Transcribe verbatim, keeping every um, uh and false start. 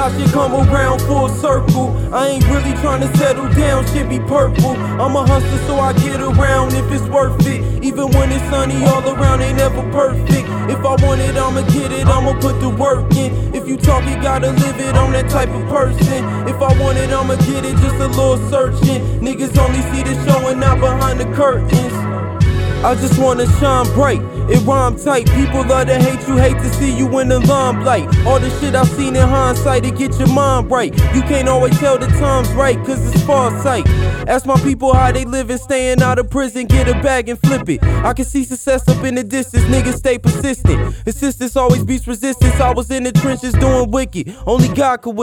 watch it come around full circle. I ain't really trying to settle down, shit be purple. I'm a hustler so I get around if it's worth it. Even when it's sunny all around, ain't never perfect. If I want it, I'ma get it, I'ma put the work in. If you talk it, gotta live it, I'm that type of person. If I want it, I'ma get it, just a little searching. Niggas only see the show and not behind the curtains. I just wanna shine bright, it rhyme tight. People love to hate you, hate to see you in the limelight. All the shit I've seen in hindsight, it get your mind right. You can't always tell the time's right, cause it's farsight. Ask my people how they living, staying out of prison, get a bag and flip it. I can see success up in the distance, niggas stay persistent. Insistence always beats resistance, I was in the trenches doing wicked, only God could win.